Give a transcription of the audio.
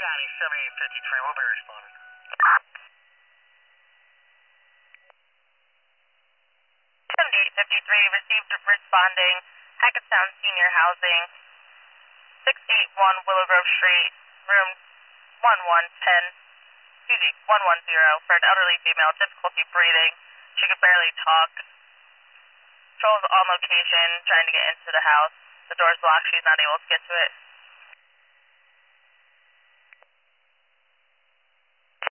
County 7853, we'll be responding. 7853, received responding, Hackettstown Senior Housing, 681 Willow Grove Street, room 1110, for an elderly female, difficulty breathing. She could barely talk. Patrol's on location, trying to get into the house. The door's locked, she's not able to get to it.